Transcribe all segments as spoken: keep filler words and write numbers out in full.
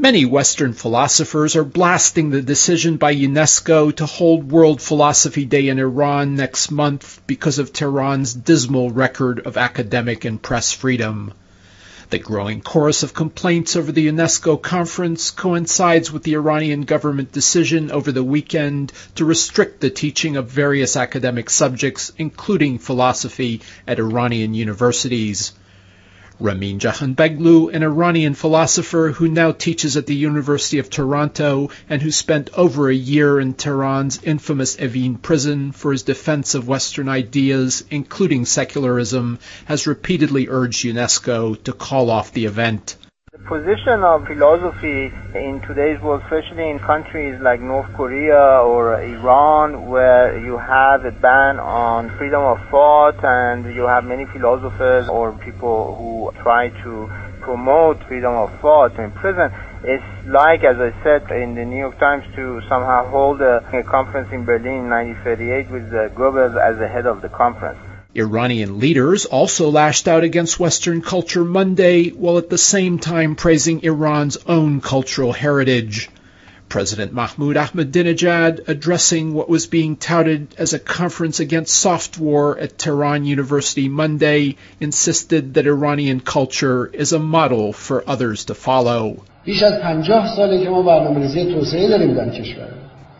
Many Western philosophers are blasting the decision by UNESCO to hold World Philosophy Day in Iran next month because of Tehran's dismal record of academic and press freedom. The growing chorus of complaints over the UNESCO conference coincides with the Iranian government decision over the weekend to restrict the teaching of various academic subjects, including philosophy, at Iranian universities. Ramin Jahanbegloo, an Iranian philosopher who now teaches at the University of Toronto and who spent over a year in Tehran's infamous Evin prison for his defense of Western ideas, including secularism, has repeatedly urged UNESCO to call off the event. The position of philosophy in today's world, especially in countries like North Korea or Iran, where you have a ban on freedom of thought and you have many philosophers or people who try to promote freedom of thought in prison, it's like, as I said in the New York Times, to somehow hold a, a conference in Berlin in nineteen thirty-eight with uh, Goebbels as the head of the conference. Iranian leaders also lashed out against Western culture Monday, while at the same time praising Iran's own cultural heritage. President Mahmoud Ahmadinejad, addressing what was being touted as a conference against soft war at Tehran University Monday, insisted that Iranian culture is a model for others to follow. بیش از پنجاه ساله که ما برنامه‌ریزی توسعه داریم در کشور.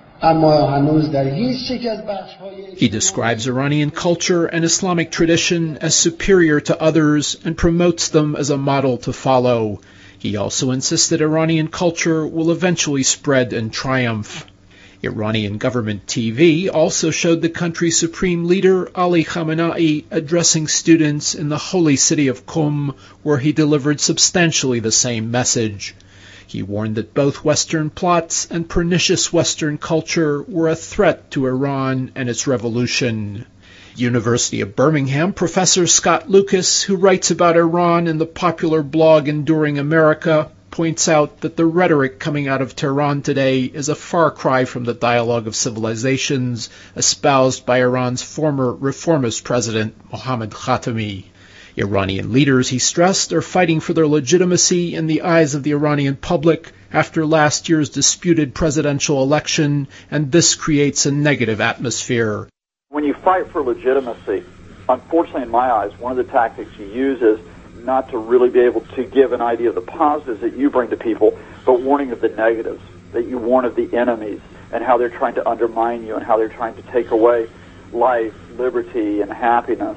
He describes Iranian culture and Islamic tradition as superior to others and promotes them as a model to follow. He also insists that Iranian culture will eventually spread and triumph. Iranian government T V also showed the country's supreme leader, Ali Khamenei, addressing students in the holy city of Qom, where he delivered substantially the same message. He warned that both Western plots and pernicious Western culture were a threat to Iran and its revolution. University of Birmingham professor Scott Lucas, who writes about Iran in the popular blog Enduring America, points out that the rhetoric coming out of Tehran today is a far cry from the dialogue of civilizations espoused by Iran's former reformist president, Mohammad Khatami. Iranian leaders, he stressed, are fighting for their legitimacy in the eyes of the Iranian public after last year's disputed presidential election, and this creates a negative atmosphere. When you fight for legitimacy, unfortunately in my eyes, one of the tactics you use is not to really be able to give an idea of the positives that you bring to people, but warning of the negatives, that you warn of the enemies and how they're trying to undermine you and how they're trying to take away life, liberty, and happiness.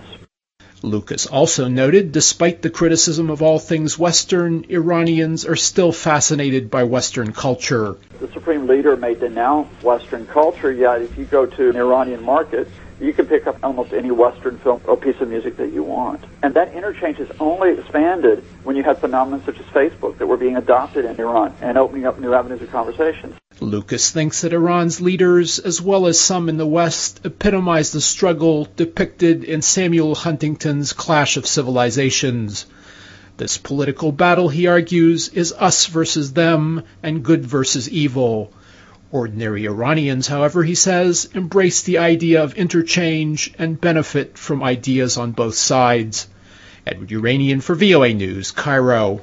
Lucas also noted, despite the criticism of all things Western, Iranians are still fascinated by Western culture. The Supreme Leader may denounce Western culture, yet if you go to an Iranian market, you can pick up almost any Western film or piece of music that you want. And that interchange has only expanded when you had phenomena such as Facebook that were being adopted in Iran and opening up new avenues of conversation. Lucas thinks that Iran's leaders, as well as some in the West, epitomize the struggle depicted in Samuel Huntington's Clash of Civilizations. This political battle, he argues, is us versus them and good versus evil. Ordinary Iranians, however, he says, embrace the idea of interchange and benefit from ideas on both sides. Edward Uranian for V O A News, Cairo.